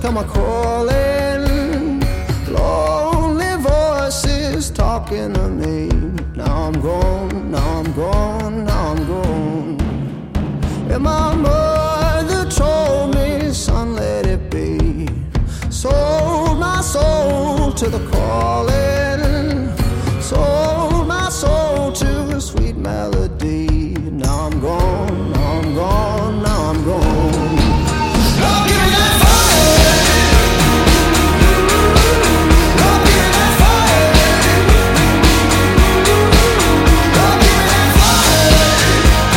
come a calling, lonely voices talking to me. Now I'm gone, now I'm gone, now I'm gone. And my mother told me, son, let it be. Sold my soul to the calling, sold my soul to a sweet melody. Now I'm gone, now I'm gone, now I'm gone. Oh, give me that fire. Oh, give me that fire. Oh, give me that fire.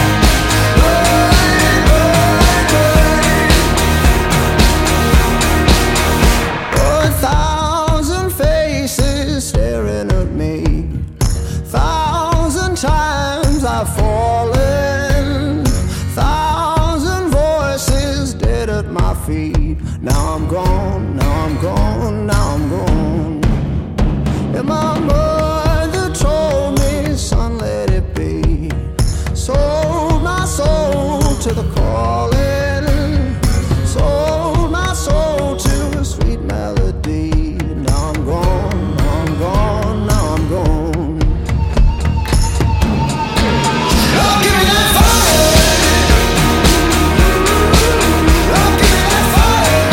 Oh, 1,000 faces staring at me. 1,000 times I've fallen. 1,000 voices dead at my feet. Now I'm gone, now I'm gone, now I'm gone. And my mother told me, son, let it be. Sold my soul to the calling, sold my soul to a sweet melody. Now I'm gone, now I'm gone, now I'm gone. Oh, give me that fire. Oh, give me that fire.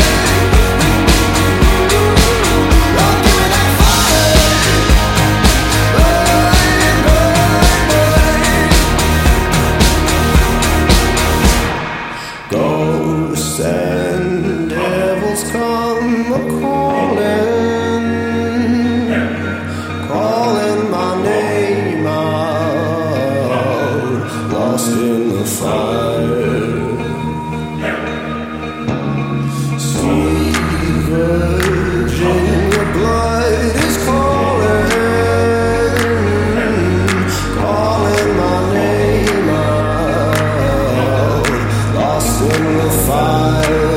Oh, give me that fire. Burn, burn, burn. Ghosts and devils come a-calling, calling my name out, lost in the fire. Sweet virgin, your blood is calling, calling my name out, lost in the fire.